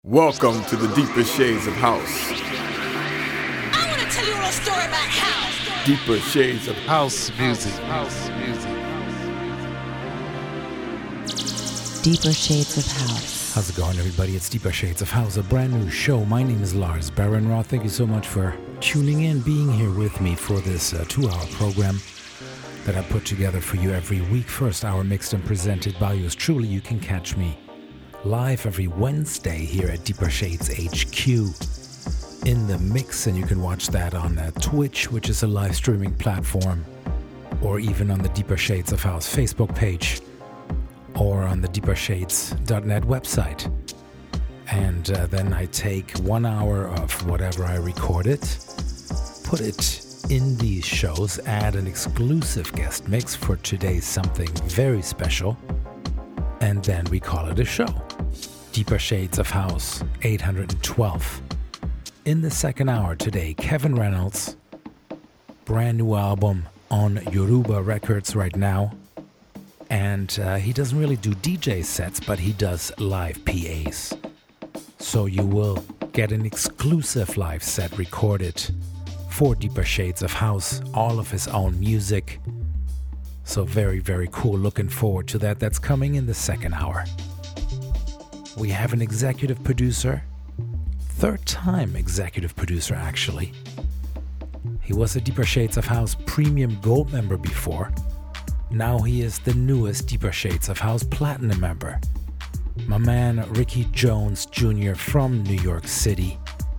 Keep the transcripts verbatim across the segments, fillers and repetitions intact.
Welcome to the deeper shades of house. I want to tell you a little story about house. Deeper shades of House music. House music. Deeper Shades of House. How's it going, everybody? It's Deeper Shades of House, a brand new show. My name is Lars Barenroth. Thank you so much for tuning in, being here with me for this uh, two-hour program that I put together for you every week. First hour mixed and presented by yours truly. You can catch me live every Wednesday here at Deeper Shades H Q in the mix, and you can watch that on uh, Twitch, which is a live streaming platform, or even on the Deeper Shades of House Facebook page, or on the deeper shades dot net website. And uh, then I take one hour of whatever I recorded, put it in these shows, add an exclusive guest mix for today's something very special, and then we call it a show. Deeper Shades of House eight hundred twelve. In the second hour today, Kevin Reynolds, brand new album on Yoruba Records right now. And uh, he doesn't really do D J sets, but he does live P As. So you will get an exclusive live set recorded for Deeper Shades of House, all of his own music. So very, very cool. Looking forward to that. That's coming in the second hour. We have an executive producer, third time executive producer actually. He was a Deeper Shades of House Premium Gold member before. Now he is the newest Deeper Shades of House Platinum member. My man Ricky Jones Junior from New York City.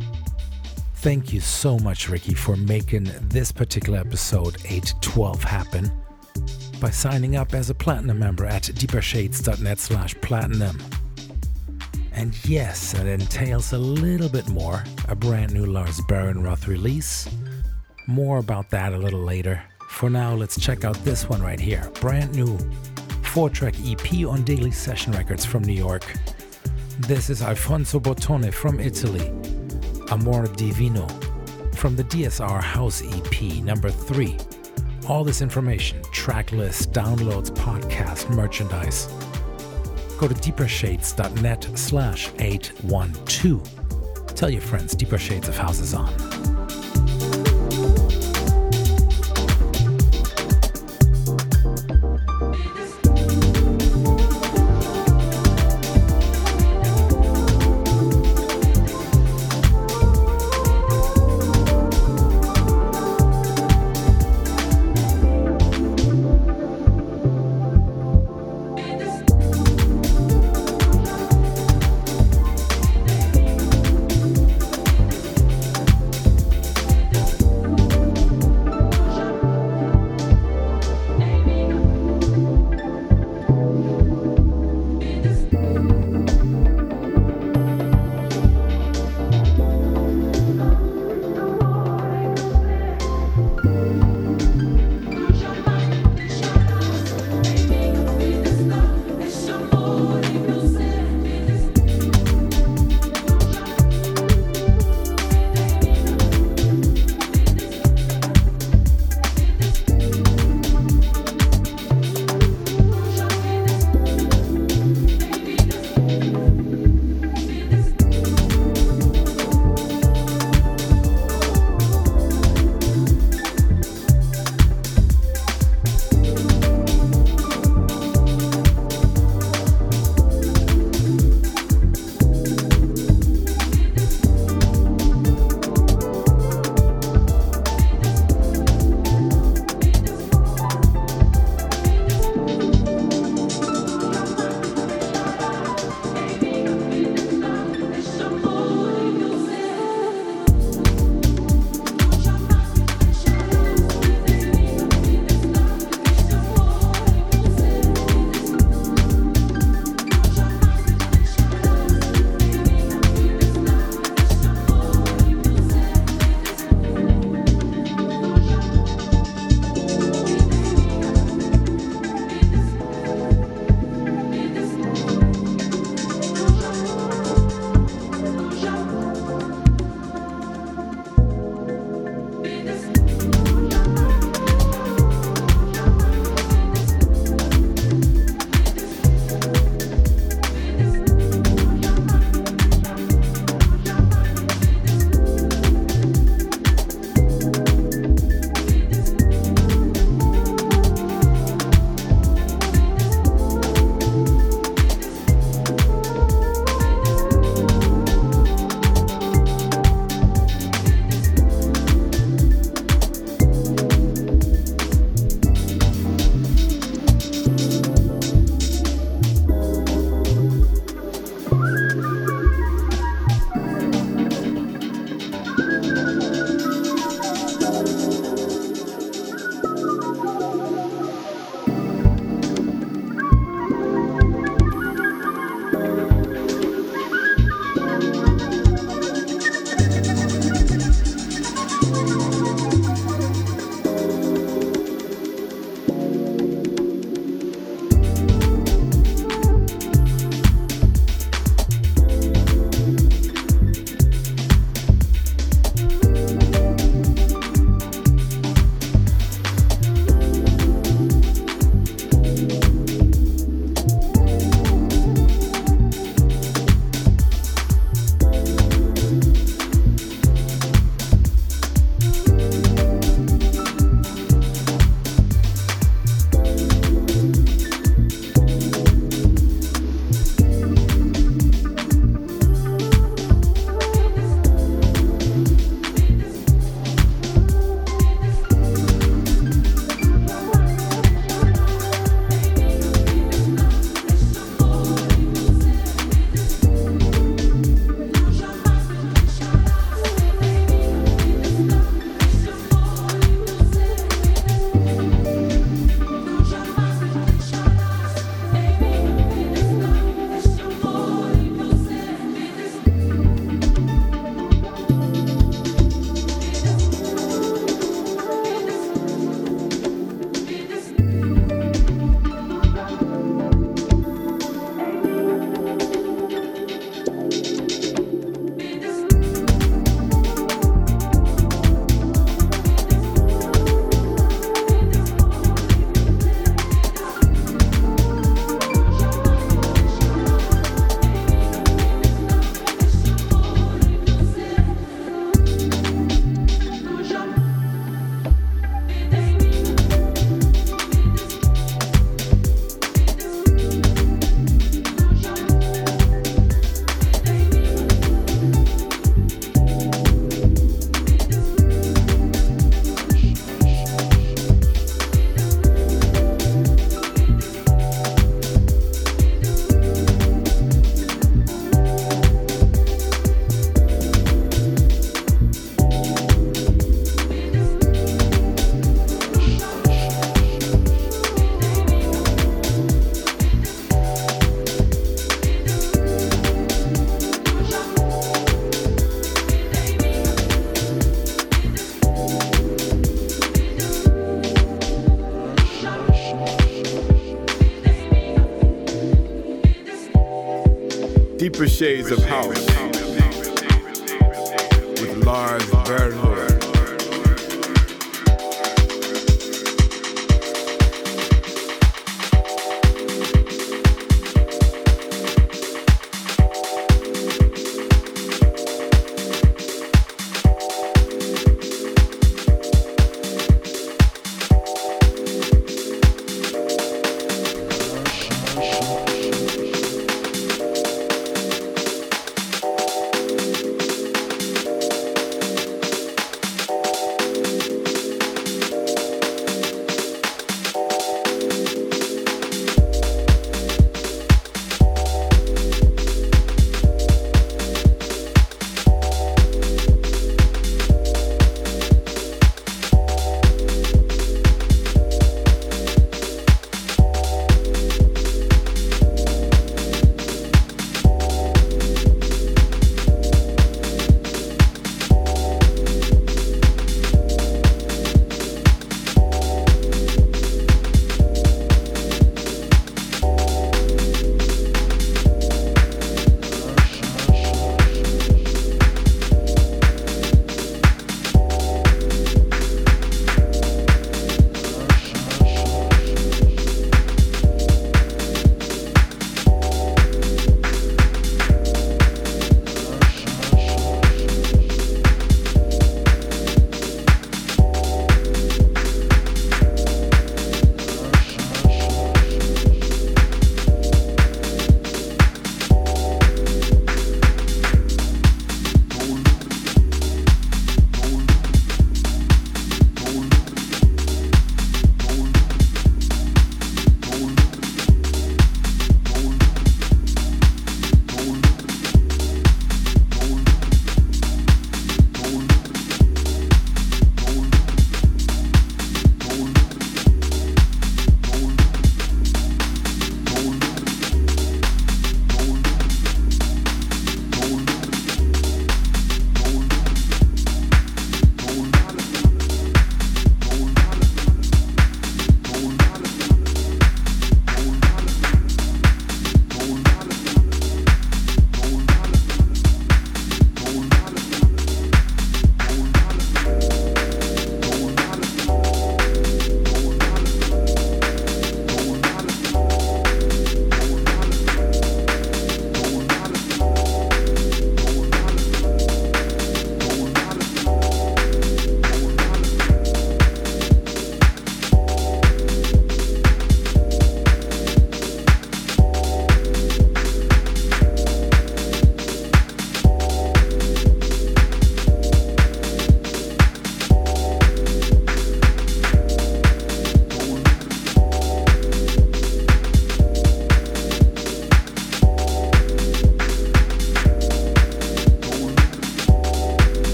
Thank you so much, Ricky, for making this particular episode eight twelve happen by signing up as a Platinum member at deeper shades dot net slash platinum. And yes, it entails a little bit more, a brand new Lars Barenroth release. More about that a little later. For now, let's check out this one right here. Brand new four-track E P on Daily Session Records from New York. This is Alfonso Bottone from Italy. Amor Divino from the D S R House E P number three. All this information, track list, downloads, podcast, merchandise. Go to deeper shades dot net slash eight one two. Tell your friends Deeper Shades of House is on. Shades of House with Lars Bernhardt.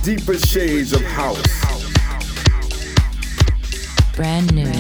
Deeper shades of house. Brand new.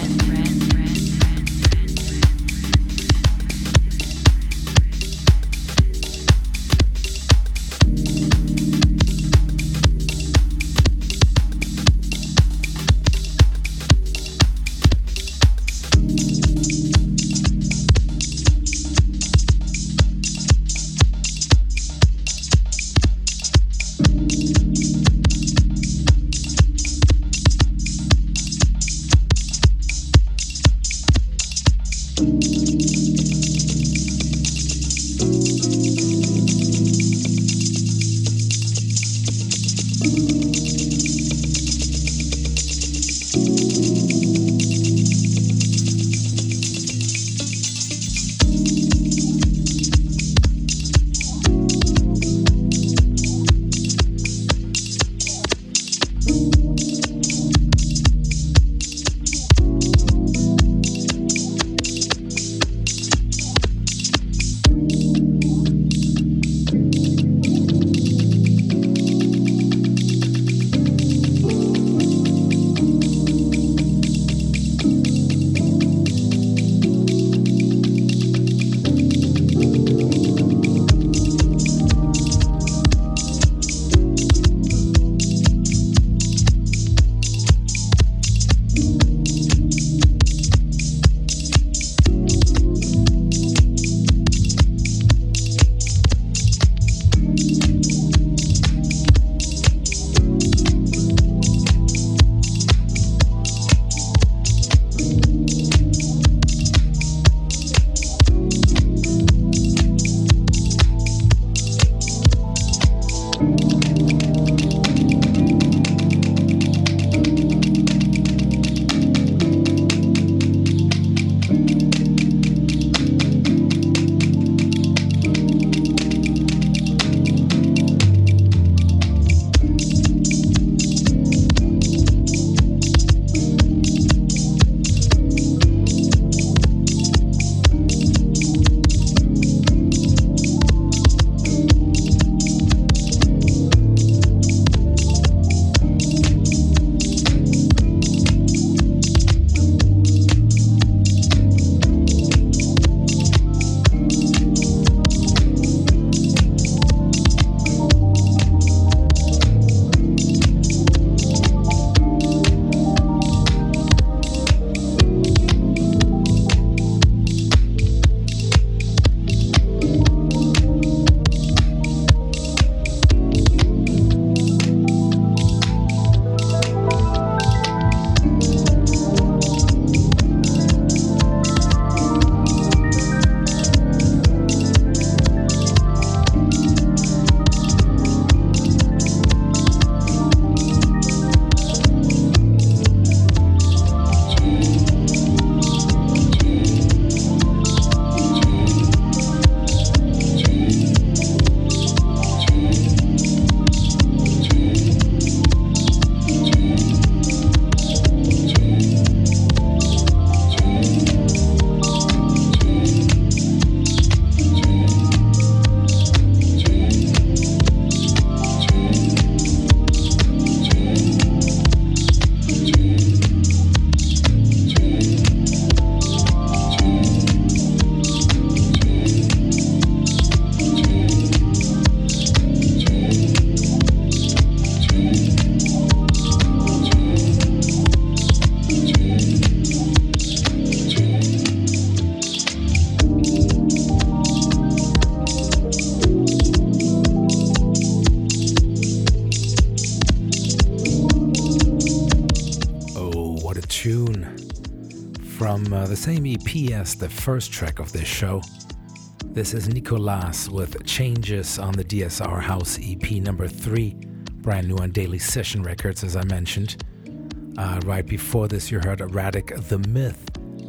From uh, the same E P as the first track of this show, this is Nicolas with Changes on the D S R House E P number three, brand new on Daily Session Records, as I mentioned. Uh, right before this, you heard Radic the Myth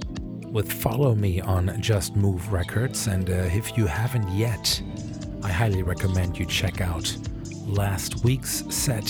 with Follow Me on Just Move Records. And uh, if you haven't yet, I highly recommend you check out last week's set.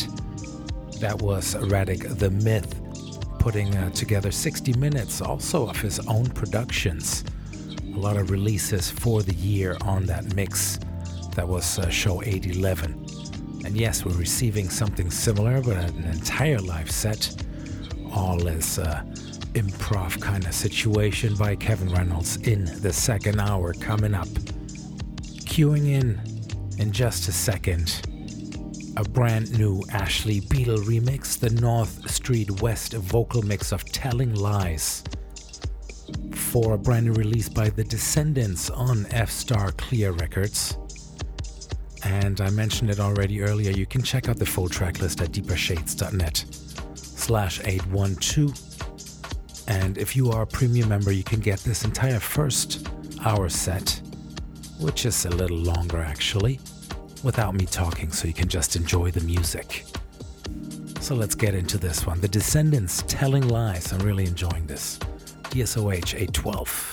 That was Radic the Myth putting uh, together sixty minutes also of his own productions. A lot of releases for the year on that mix. That was uh, show eight eleven. And yes, we're receiving something similar, but an entire live set, all as uh, improv kind of situation by Kevin Reynolds in the second hour coming up. Queuing in in just a second, a brand new Ashley Beedle remix, the North Street West vocal mix of Telling Lies, for a brand new release by The Descendants on F-Star Clear Records. And I mentioned it already earlier, you can check out the full track list at deepershades.net slash 812. And if you are a premium member, you can get this entire first hour set, which is a little longer actually, without me talking, so you can just enjoy the music. So let's get into this one. The Descendants, Telling Lies. I'm really enjoying this. D S O H eight twelve.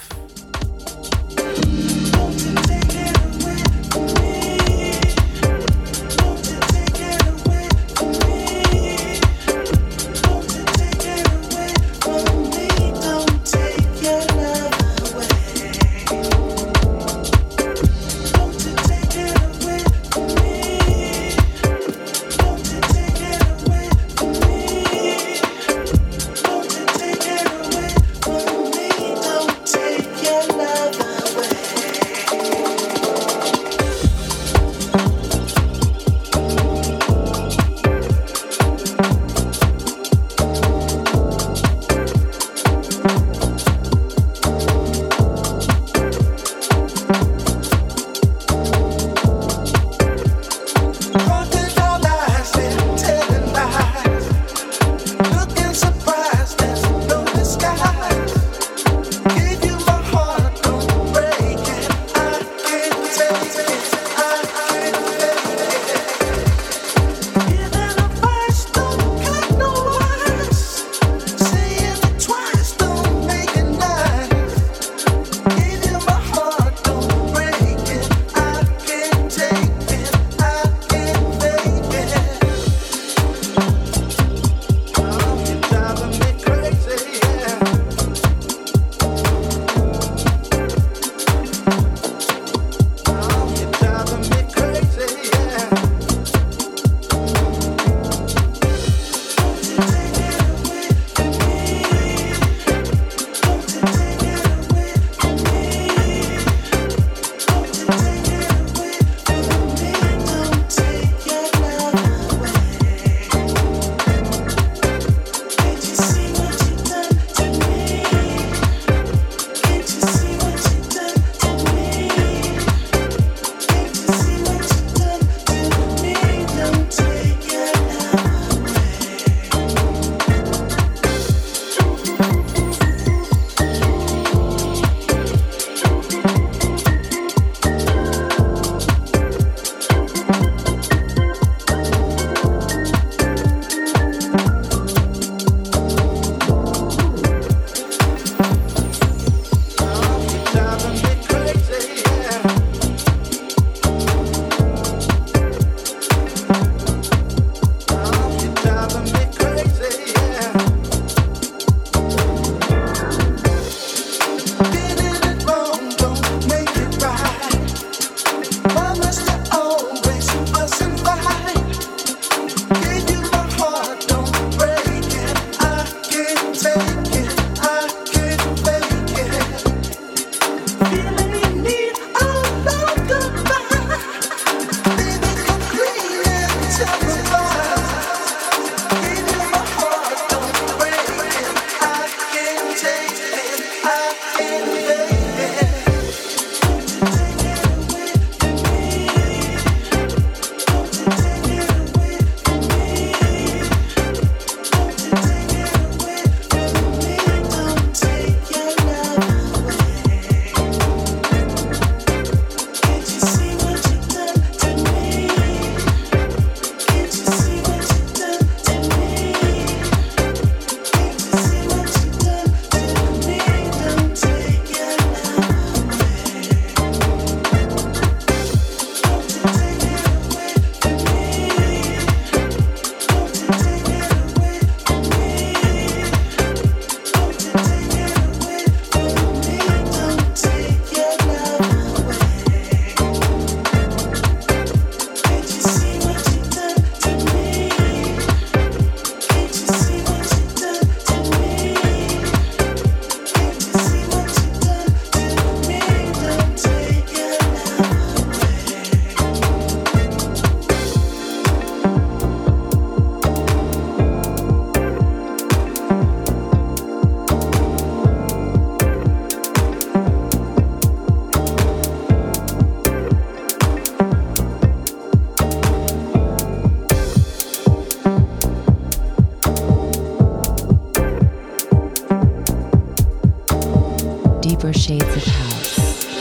Deeper Shades of House.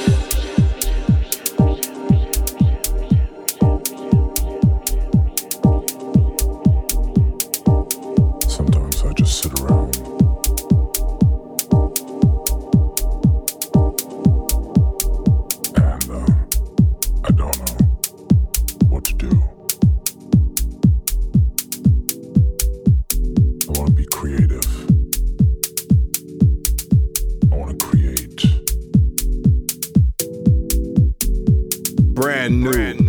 Sometimes I just sit around and uh, I don't know what to do. I want to be creative. I want to create. Brand new. And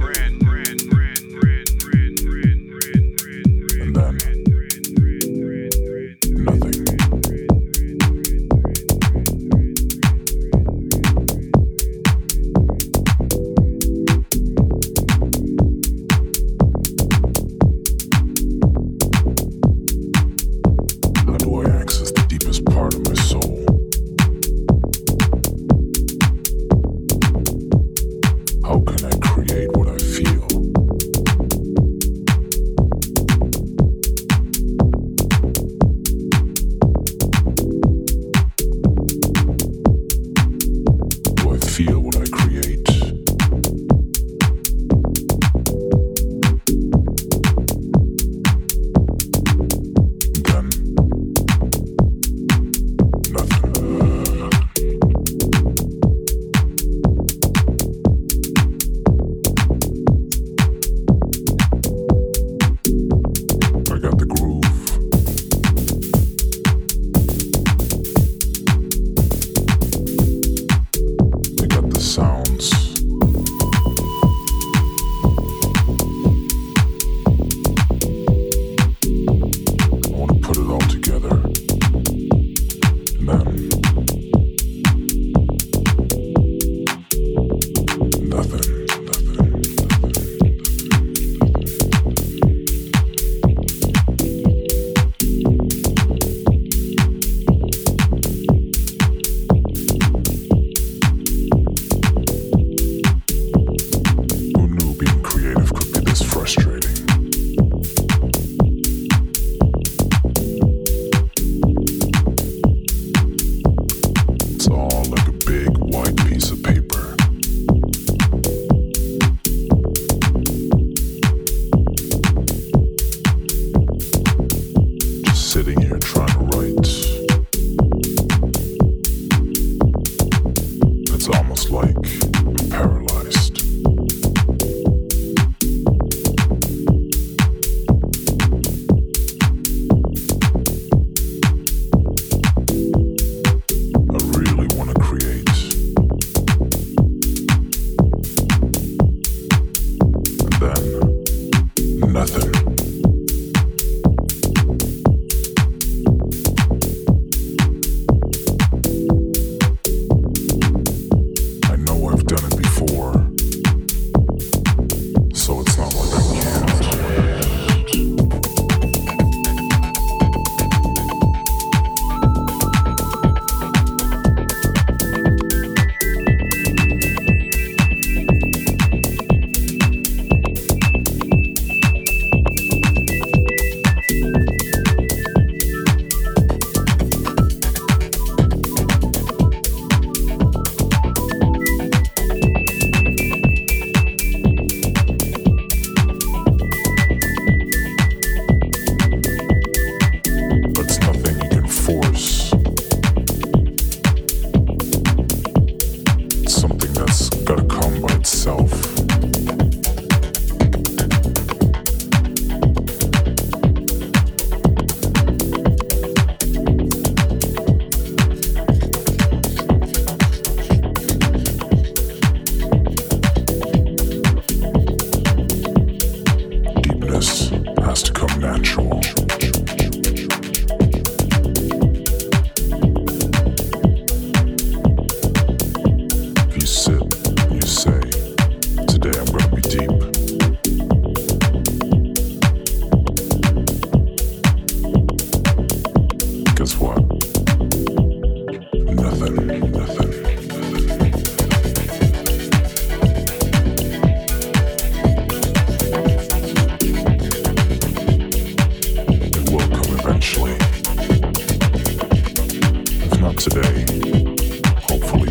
then nothing. How do I access the deepest part of my soul? How can I create what I feel? Do I feel what I create? Then nothing. I got the groove. I got the sounds. I want to put it all together. And then nothing, nothing, Who knew being creative could be this frustrating? It's all like a big white piece of paper. Just sitting here trying to write. It's almost like I'm paralyzed. I really want to create. And then nothing. I know I've done it before, so it's not like I can't. But it's nothing you can force. It's something that's gotta come by itself. Deepness has to come natural. If you sit and you say, today I'm gonna be deep. Guess what? Nothing, nothing. It will come eventually. If not today, hopefully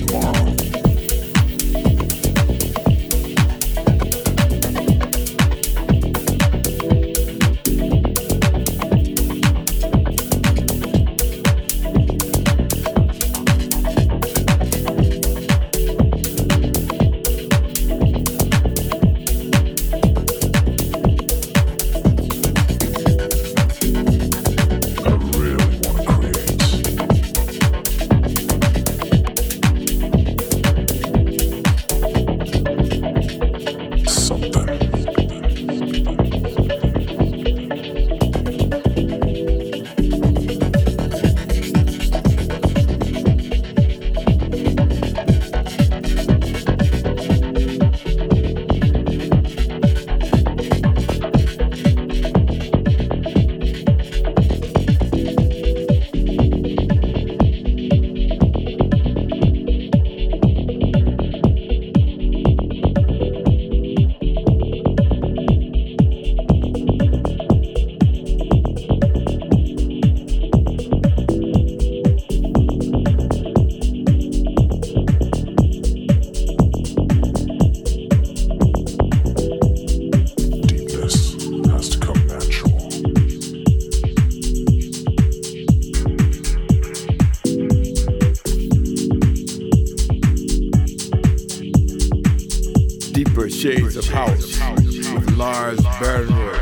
Deeper Shades of House with Lars Bernroth.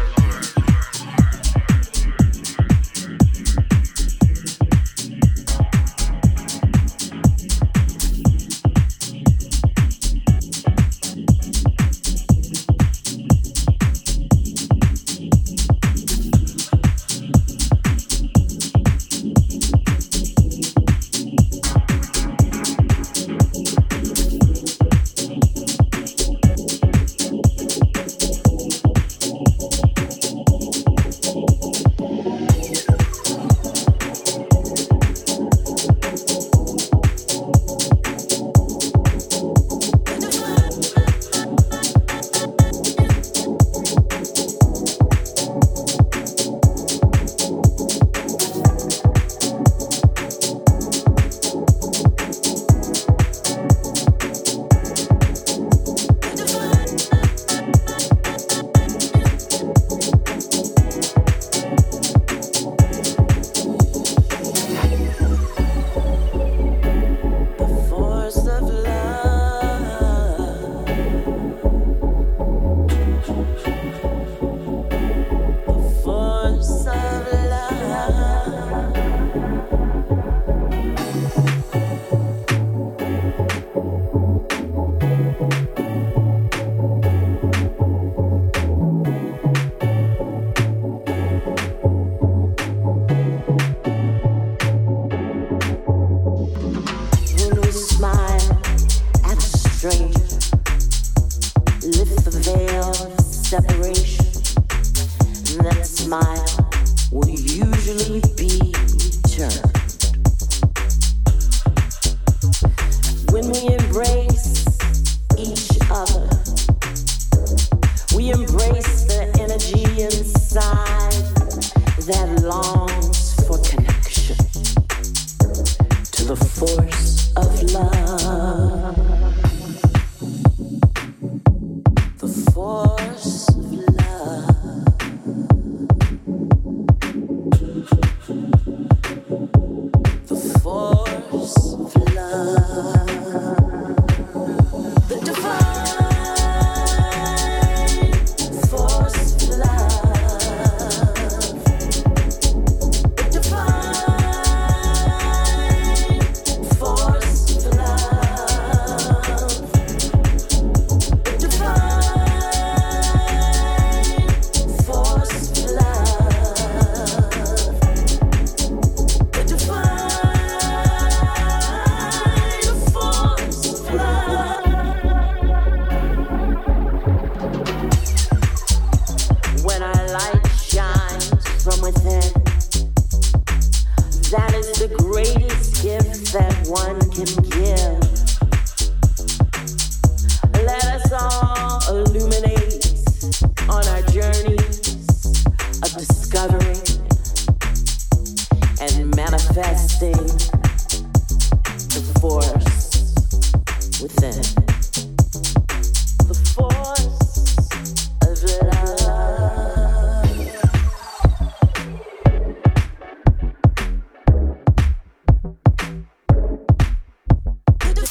The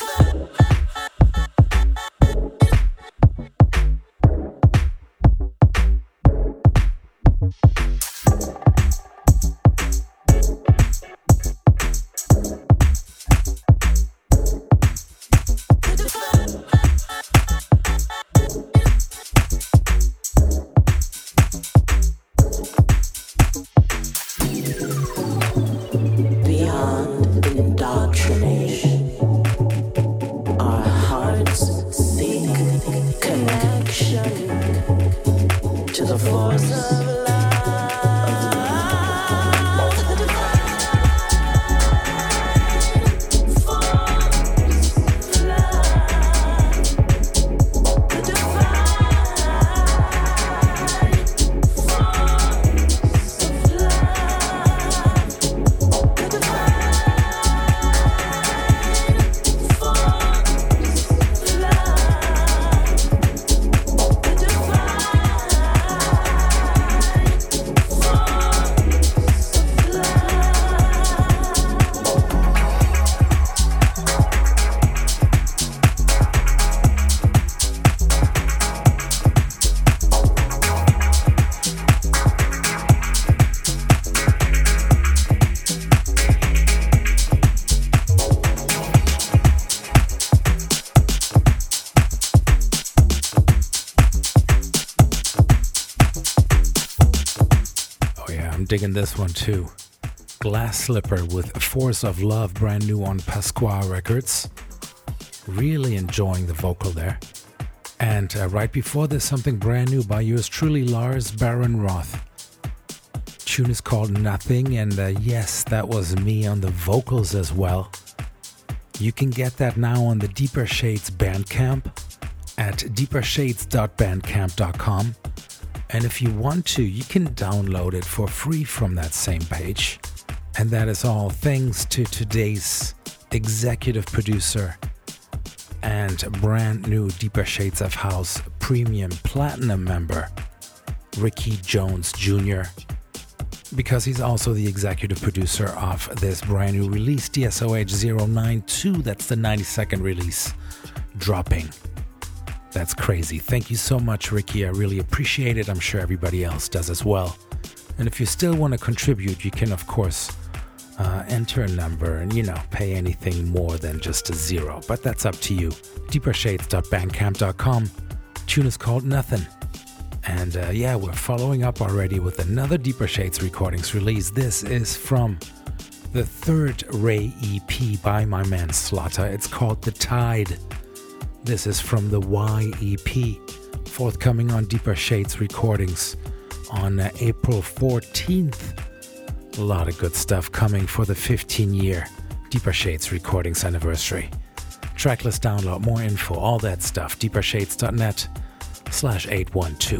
digging this one too. Glass Slipper with Force of Love, brand new on Pasqua Records. Really enjoying the vocal there. And uh, right before this, something brand new by yours truly, Lars Barenroth. Tune is called Nothing, and uh, yes, that was me on the vocals as well. You can get that now on the Deeper Shades Bandcamp at deeper shades dot bandcamp dot com. And if you want to, you can download it for free from that same page. And that is all thanks to today's executive producer and brand new Deeper Shades of House Premium Platinum member, Ricky Jones Junior, because he's also the executive producer of this brand new release, D S O H zero nine two. That's the ninety-second release, dropping. That's crazy. Thank you so much, Ricky. I really appreciate it. I'm sure everybody else does as well. And if you still want to contribute, you can, of course, uh, enter a number and, you know, pay anything more than just a zero. But that's up to you. deeper shades dot bandcamp dot com. Tune is called Nothing. And uh, yeah, we're following up already with another Deeper Shades Recordings release. This is from the third Ray E P by my man Slaughter. It's called The Tide. This is from the Y E P, forthcoming on Deeper Shades Recordings on uh, April fourteenth. A lot of good stuff coming for the fifteen-year Deeper Shades Recordings anniversary. Tracklist download, more info, all that stuff, deeper shades dot net slash eight one two.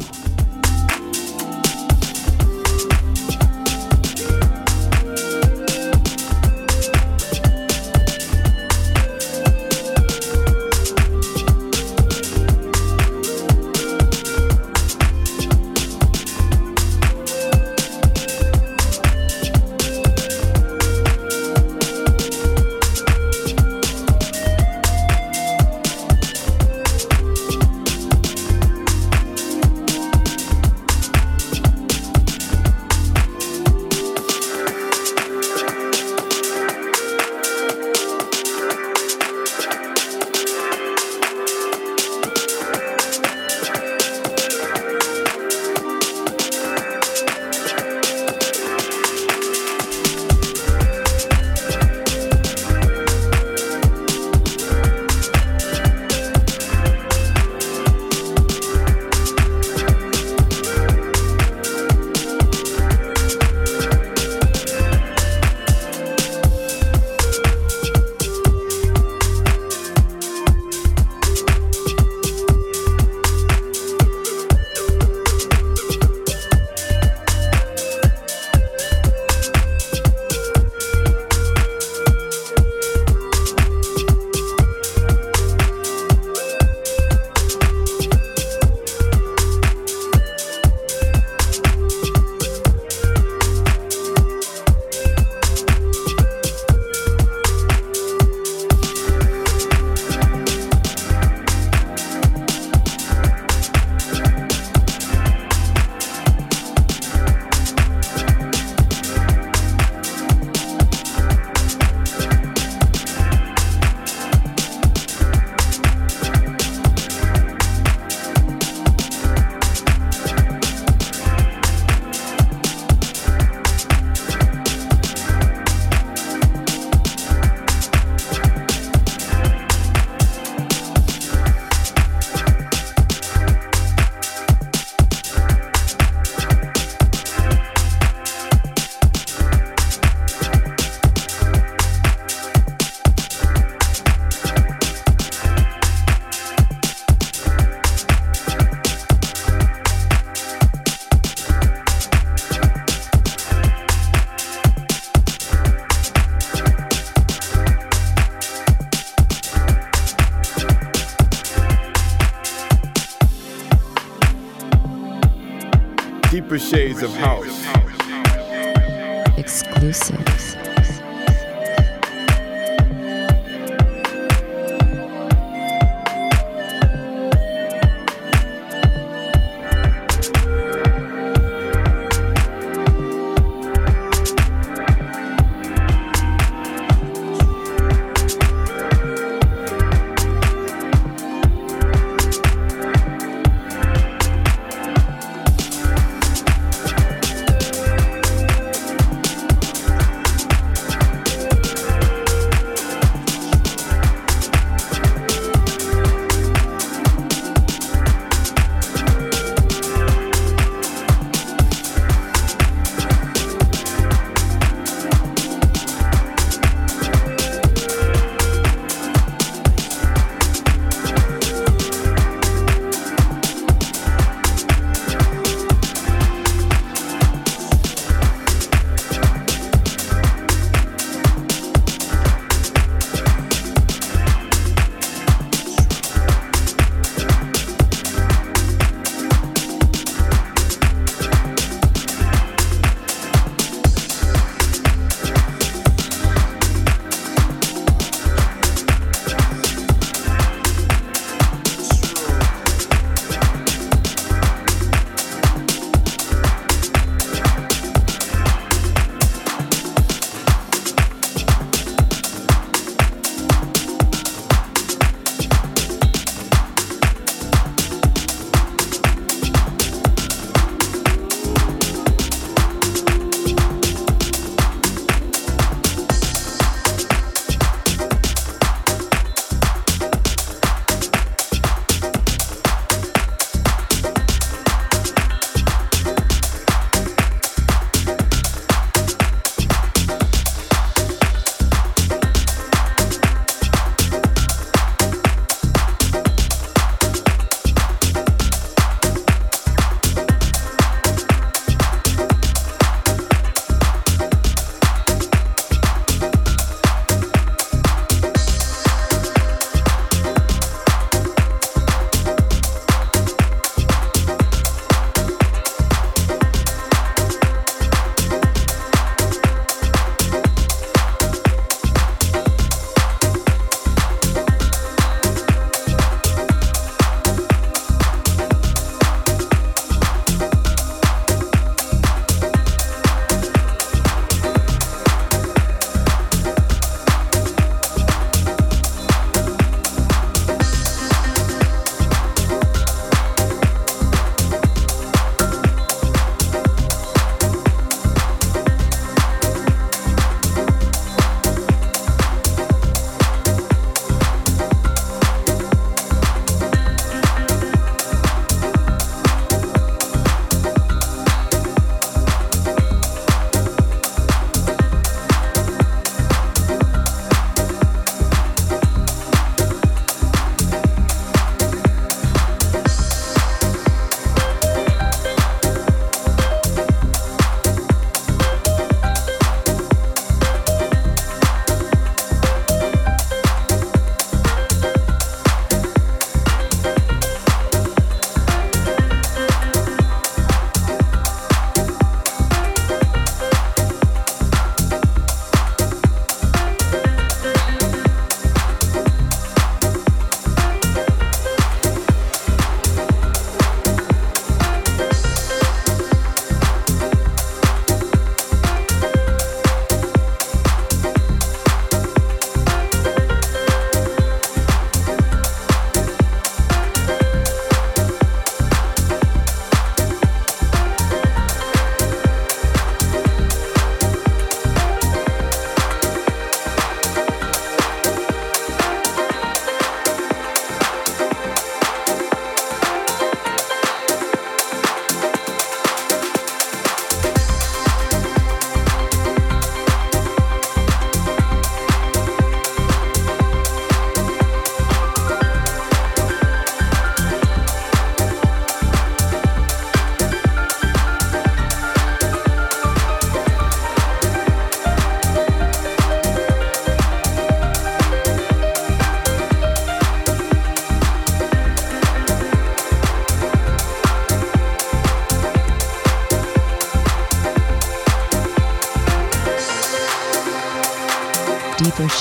Deeper Shades of House. Exclusives.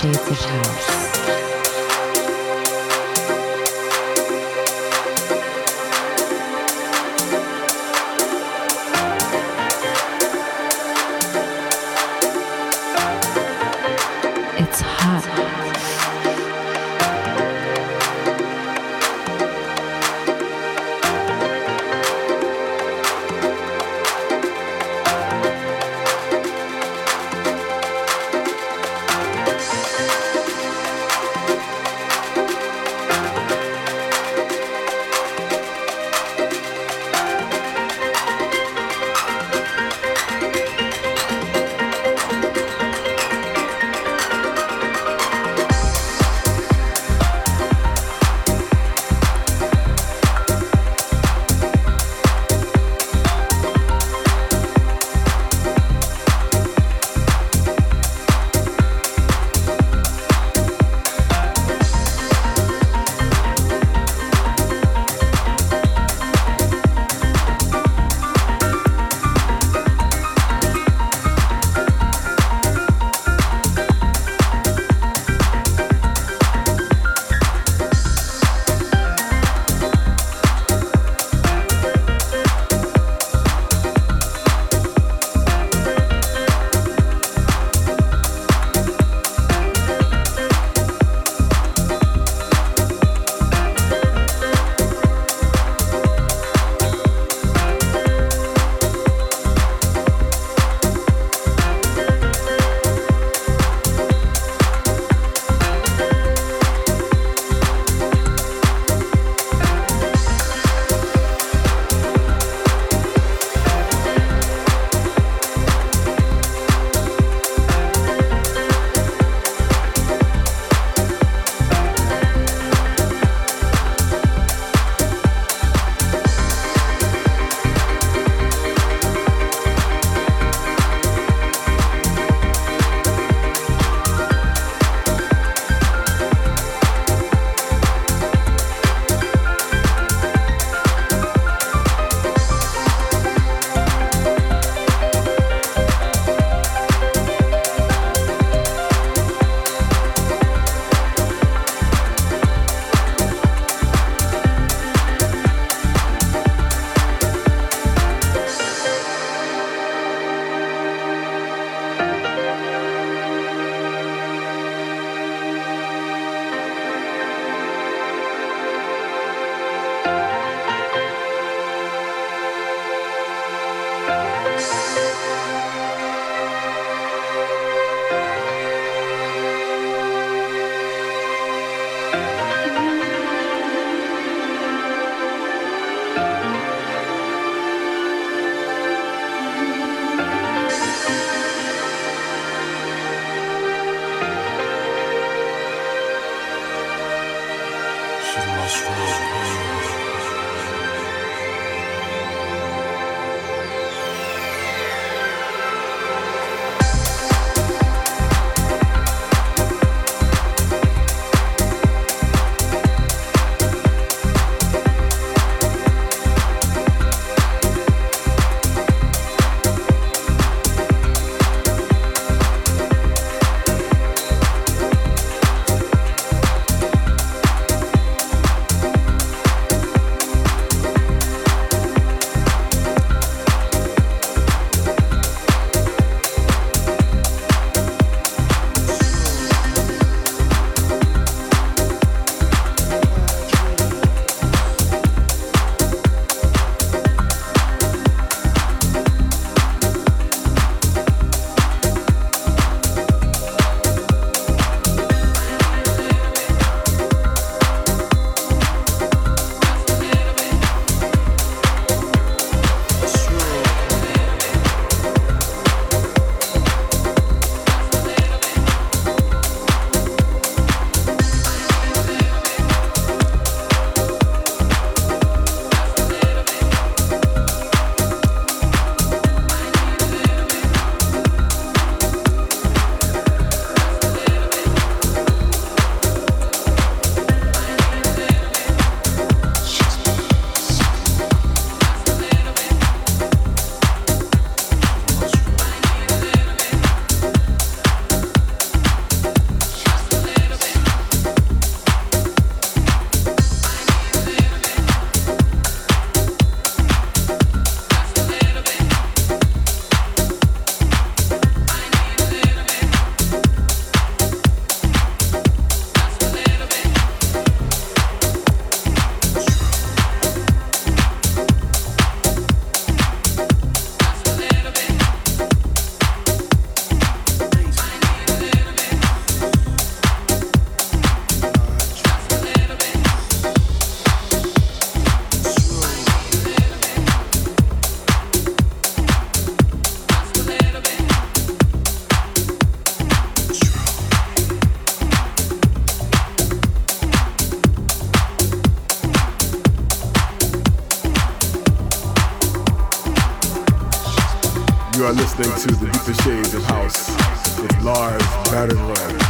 shades of house. It's hot. You are listening to The Deeper Shades of House with Lars Barenroth.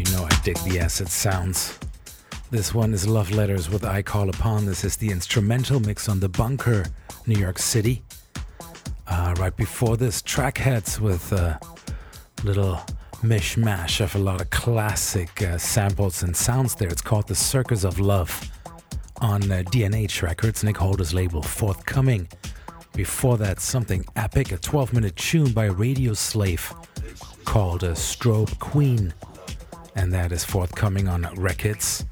You know I dig the acid sounds. This one is Love Letters with I Call Upon. This is the instrumental mix on The Bunker, New York City. Uh, right before this, Trackheads with a little mishmash of a lot of classic uh, samples and sounds there. It's called The Circus of Love on uh, D N H Records, Nick Holder's label, forthcoming. Before that, something epic, a twelve-minute tune by Radio Slave called uh, Strobe Queen, and that is forthcoming on Records.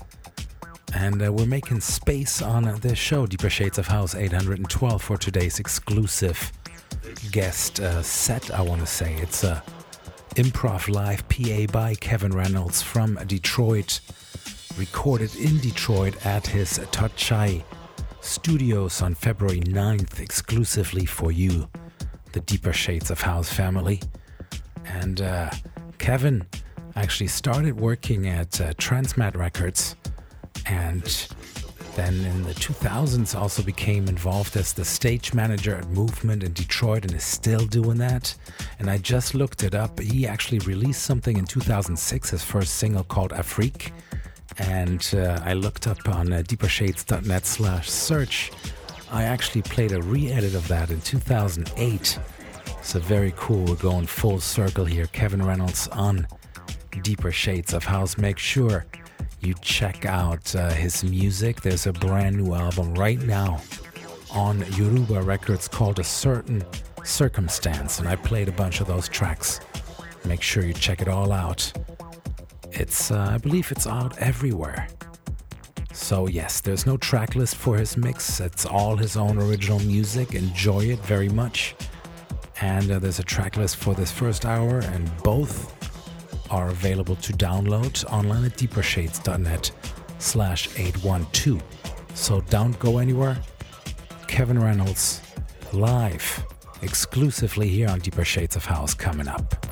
And uh, we're making space on uh, this show, Deeper Shades of House eight hundred twelve, for today's exclusive guest uh, set, I want to say. It's a improv live P A by Kevin Reynolds from Detroit, recorded in Detroit at his Touchai Studios on February ninth, exclusively for you, the Deeper Shades of House family. And uh, Kevin actually started working at uh, Transmat Records, and then in the two thousands also became involved as the stage manager at Movement in Detroit and is still doing that. And I just looked it up. He actually released something in two thousand six, his first single called Afrique. And uh, I looked up on uh, deepershades.net slash search. I actually played a re-edit of that in two thousand eight. So very cool. We're going full circle here. Kevin Reynolds on Deeper Shades of House. Make sure you check out uh, his music. There's a brand new album right now on Yoruba Records called A Certain Circumstance, and I played a bunch of those tracks. Make sure you check it all out. It's, uh, I believe it's out everywhere. So yes, there's no track list for his mix. It's all his own original music. Enjoy it very much. And uh, there's a track list for this first hour, and both are available to download online at deepershades.net slash 812. So don't go anywhere. Kevin Reynolds live exclusively here on Deeper Shades of House coming up.